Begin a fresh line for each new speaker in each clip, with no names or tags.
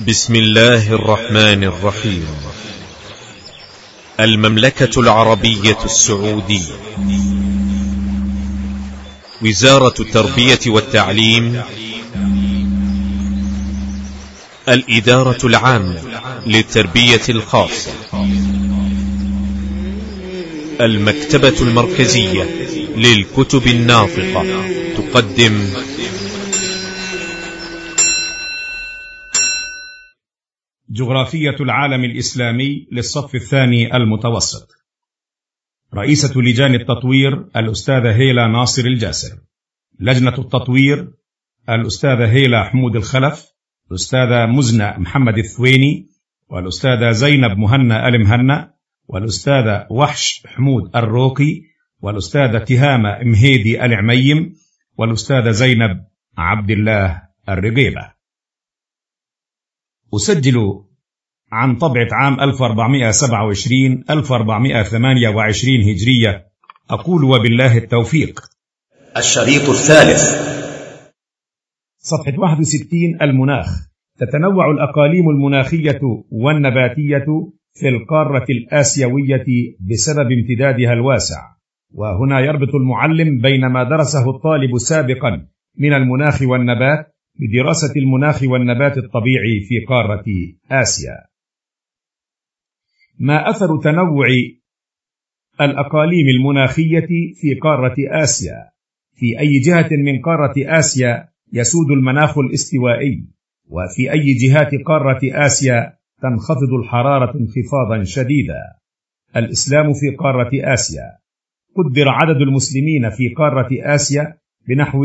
بسم الله الرحمن الرحيم. المملكة العربية السعودية، وزارة التربية والتعليم، الإدارة العامة للتربية الخاصة، المكتبة المركزية للكتب الناطقة تقدم
جغرافية العالم الإسلامي للصف الثاني المتوسط. رئيسة لجان التطوير الأستاذة هيلا ناصر الجاسر. لجنة التطوير الأستاذة هيلا حمود الخلف، الأستاذة مزنة محمد الثويني، والأستاذة زينب مهنا المهنا، والأستاذة وحش حمود الروقي، والأستاذة تهامة مهيدي العميم، والأستاذة زينب عبد الله الرقيبة. أسجل عن طبعة عام 1427-1428 هجرية. أقول وبالله التوفيق.
الشريط الثالث،
صفحة 61. المناخ. تتنوع الأقاليم المناخية والنباتية في القارة الآسيوية بسبب امتدادها الواسع، وهنا يربط المعلم بين ما درسه الطالب سابقا من المناخ والنبات بدراسة المناخ والنبات الطبيعي في قارة آسيا. ما أثر تنوع الأقاليم المناخية في قارة آسيا؟ في أي جهة من قارة آسيا يسود المناخ الاستوائي؟ وفي أي جهات قارة آسيا تنخفض الحرارة انخفاضا شديدا؟ الإسلام في قارة آسيا. قدر عدد المسلمين في قارة آسيا بنحو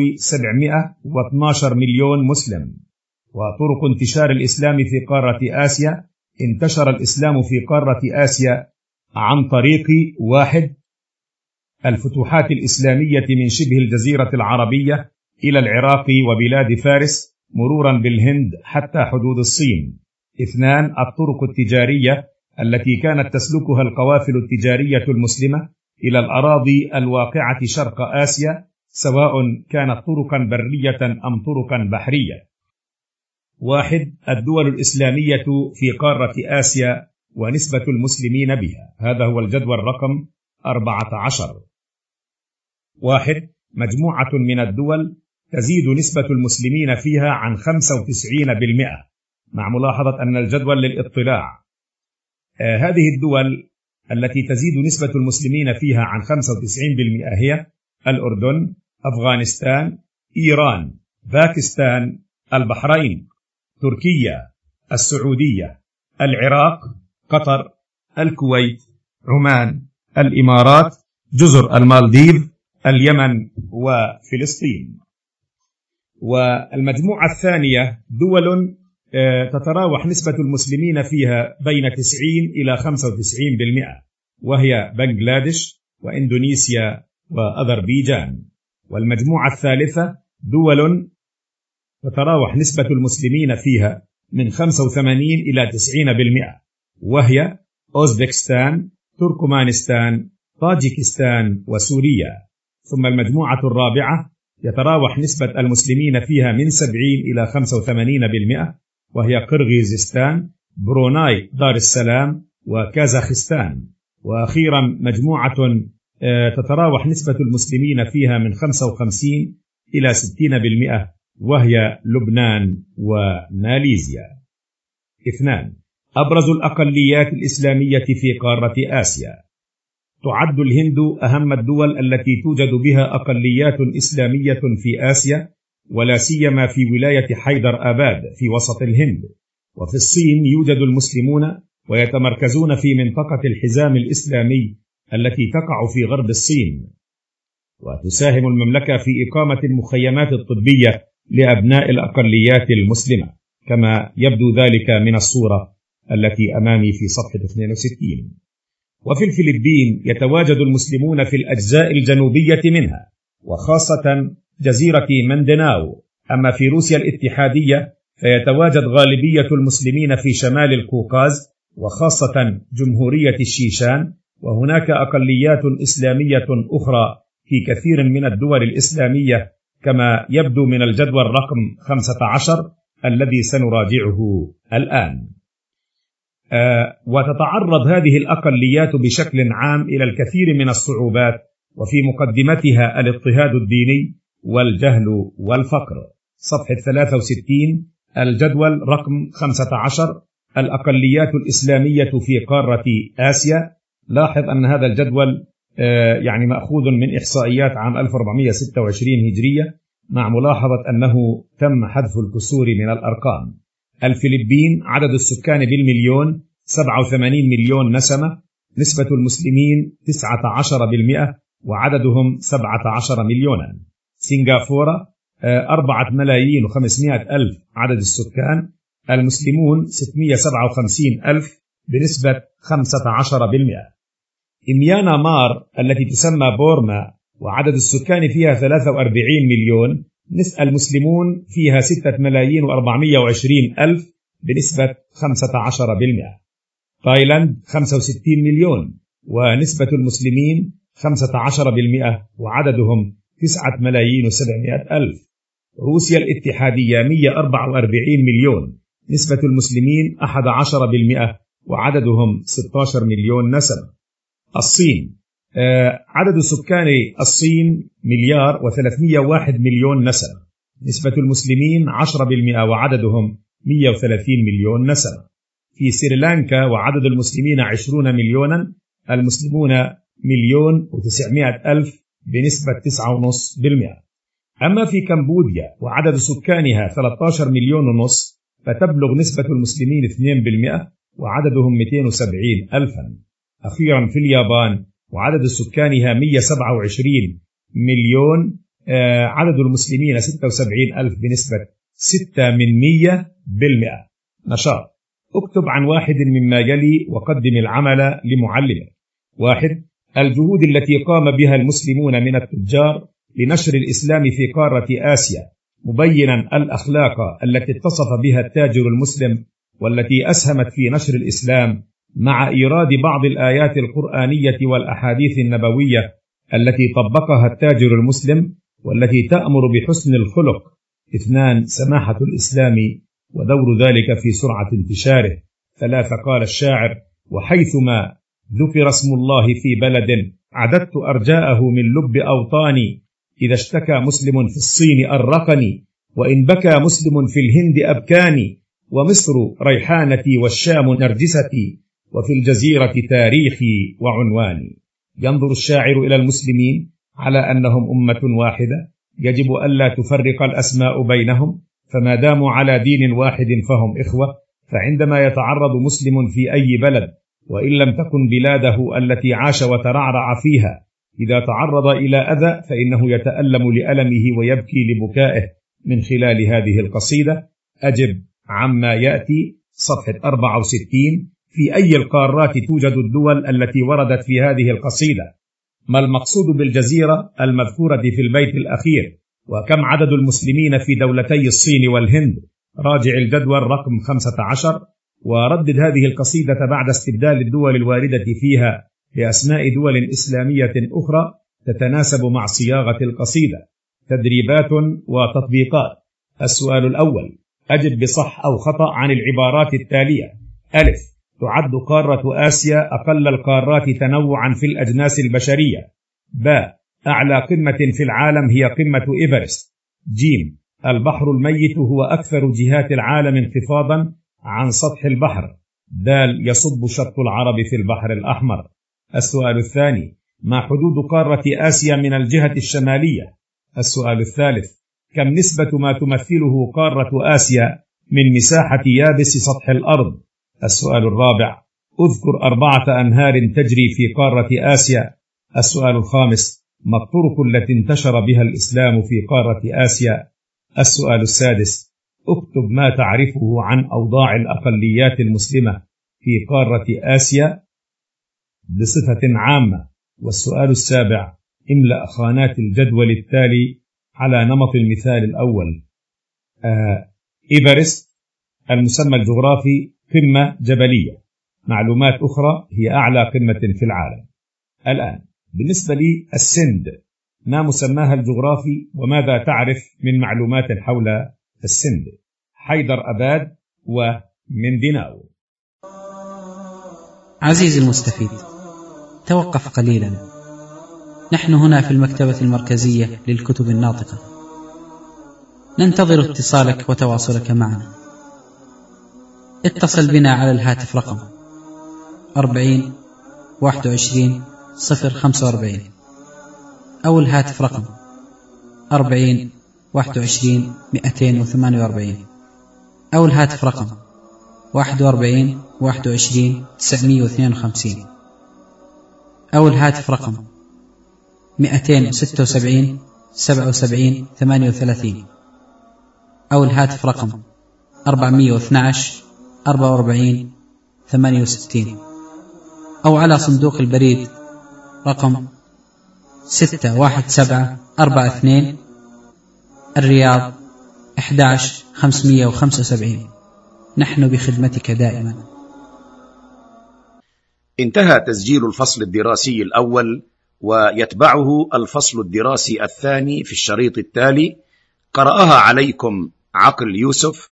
712 مليون مسلم. وطرق انتشار الإسلام في قارة آسيا: انتشر الإسلام في قارة آسيا عن طريق 1. الفتوحات الإسلامية من شبه الجزيرة العربية إلى العراق وبلاد فارس مرورا بالهند حتى حدود الصين. 2. الطرق التجارية التي كانت تسلكها القوافل التجارية المسلمة إلى الأراضي الواقعة شرق آسيا، سواء كانت طرقا برية أم طرقا بحرية. 1. الدول الإسلامية في قارة آسيا ونسبة المسلمين بها. هذا هو الجدول رقم 14. 1. مجموعة من الدول تزيد نسبة المسلمين فيها عن 95%، مع ملاحظة أن الجدول للإطلاع. هذه الدول التي تزيد نسبة المسلمين فيها عن 95% هي الأردن، أفغانستان، إيران، باكستان، البحرين، تركيا، السعودية، العراق، قطر، الكويت، عمان، الإمارات، جزر المالديف، اليمن، وفلسطين. والمجموعة الثانية دول تتراوح نسبة المسلمين فيها بين 90 إلى 95%، وهي بنغلاديش وإندونيسيا وأذربيجان. والمجموعة الثالثة دول تتراوح نسبة المسلمين فيها من 85 إلى 90%، وهي أوزبكستان، تركمانستان، طاجيكستان، وسوريا. ثم المجموعة الرابعة يتراوح نسبة المسلمين فيها من 70 إلى 85%، وهي قرغيزستان، بروناي دار السلام، وكازاخستان. وأخيرا مجموعة تتراوح نسبة المسلمين فيها من 55 إلى 60%، وهي لبنان وماليزيا. 2. أبرز الأقليات الإسلامية في قارة آسيا. تعد الهند أهم الدول التي توجد بها أقليات إسلامية في آسيا، ولا سيما في ولاية حيدر آباد في وسط الهند. وفي الصين يوجد المسلمون ويتمركزون في منطقة الحزام الإسلامي التي تقع في غرب الصين. وتساهم المملكة في إقامة المخيمات الطبية لأبناء الأقليات المسلمة، كما يبدو ذلك من الصورة التي أمامي في صفحة 62. وفي الفلبين يتواجد المسلمون في الأجزاء الجنوبية منها، وخاصة جزيرة مندناو. أما في روسيا الاتحادية فيتواجد غالبية المسلمين في شمال القوقاز، وخاصة جمهورية الشيشان. وهناك أقليات إسلامية أخرى في كثير من الدول الإسلامية، كما يبدو من الجدول رقم 15 الذي سنراجعه الآن. وتتعرض هذه الأقليات بشكل عام إلى الكثير من الصعوبات، وفي مقدمتها الاضطهاد الديني والجهل والفقر. صفحة 63 الجدول رقم 15 الأقليات الإسلامية في قارة آسيا. لاحظ أن هذا الجدول يعني مأخوذ من إحصائيات عام 1426 هجرية، مع ملاحظة أنه تم حذف الكسور من الأرقام. الفلبين عدد السكان بالمليون 87 مليون نسمة، نسبة المسلمين 19% وعددهم 17 مليونا. سنغافورة 4,500,000 عدد السكان، المسلمون 657,000 بنسبة 15%. ميانمار التي تسمى بورما وعدد السكان فيها 43 مليون، المسلمون فيها 6,420,000 بنسبة 15%. تايلاند 65 مليون ونسبة المسلمين 15% وعددهم 9,700,000. روسيا الاتحادية 144 مليون، نسبة المسلمين 11% وعددهم 16 مليون نسمة. الصين عدد سكان الصين 1,301,000,000 نسمة، نسبة المسلمين 10% وعددهم 130 مليون نسمة. في سريلانكا وعدد المسلمين 20 مليونا، المسلمون 1,900,000 بنسبة 9.5%. أما في كمبوديا وعدد سكانها 13 مليون ونصف، فتبلغ نسبة المسلمين 2% وعددهم 270,000. أخيرا في اليابان وعدد سكانها 127 مليون، عدد المسلمين 76,000 بنسبة 6%. نشاط: اكتب عن واحد مما يلي وقدم العمل لمعلمك. 1. الجهود التي قام بها المسلمون من التجار لنشر الإسلام في قارة آسيا، مبينا الأخلاق التي اتصف بها التاجر المسلم والتي أسهمت في نشر الإسلام، مع إيراد بعض الآيات القرآنية والأحاديث النبوية التي طبقها التاجر المسلم والتي تأمر بحسن الخلق. 2. سماحة الإسلام ودور ذلك في سرعة انتشاره. 3. قال الشاعر: وحيثما ذكر اسم الله في بلد عددت أرجاءه من لب أوطاني، إذا اشتكى مسلم في الصين أرقني، وإن بكى مسلم في الهند أبكاني، ومصر ريحانتي والشام نرجستي، وفي الجزيرة تاريخي وعنواني. ينظر الشاعر إلى المسلمين على أنهم أمة واحدة، يجب ألا تفرق الأسماء بينهم، فما داموا على دين واحد فهم إخوة. فعندما يتعرض مسلم في أي بلد، وإن لم تكن بلاده التي عاش وترعرع فيها، إذا تعرض إلى أذى فإنه يتألم لألمه ويبكي لبكائه. من خلال هذه القصيدة أجب عما يأتي. صفحة 64 في أي القارات توجد الدول التي وردت في هذه القصيدة؟ ما المقصود بالجزيرة المذكورة في البيت الأخير؟ وكم عدد المسلمين في دولتي الصين والهند؟ راجع الجدول رقم 15 وردد هذه القصيدة بعد استبدال الدول الواردة فيها بأسماء دول إسلامية أخرى تتناسب مع صياغة القصيدة. تدريبات وتطبيقات. السؤال الأول: أجب بصح أو خطأ عن العبارات التالية. ألف: تعد قارة آسيا أقل القارات تنوعا في الأجناس البشرية. ب: أعلى قمة في العالم هي قمة إيفرست. ج: البحر الميت هو أكثر جهات العالم انخفاضا عن سطح البحر. د: يصب شط العرب في البحر الأحمر. السؤال الثاني: ما حدود قارة آسيا من الجهة الشمالية؟ السؤال الثالث: كم نسبة ما تمثله قارة آسيا من مساحة يابس سطح الأرض؟ السؤال الرابع: اذكر 4 أنهار تجري في قارة آسيا. السؤال الخامس: ما الطرق التي انتشر بها الإسلام في قارة آسيا؟ السؤال السادس: اكتب ما تعرفه عن أوضاع الأقليات المسلمة في قارة آسيا بصفة عامة. والسؤال السابع: املأ خانات الجدول التالي على نمط المثال الأول. إيفرست المسمى الجغرافي قمة جبلية. معلومات أخرى: هي أعلى قمة في العالم. الآن بالنسبة لي السند، ما مسماها الجغرافي وماذا تعرف من معلومات حول السند؟ حيدر أباد ومن ديناو.
عزيزي المستفيد، توقف قليلا. نحن هنا في المكتبة المركزية للكتب الناطقة، ننتظر اتصالك وتواصلك معنا. اتصل بنا على الهاتف رقم 40 21 045 أو الهاتف رقم 40 21 248 أو الهاتف رقم 41 21 952 أو الهاتف رقم 276 77 38 أو الهاتف رقم 412 44 68 أو على صندوق البريد رقم 61742 الرياض 11575. نحن بخدمتك دائما.
انتهى تسجيل الفصل الدراسي الأول، ويتبعه الفصل الدراسي الثاني في الشريط التالي. قرأها عليكم عقل يوسف.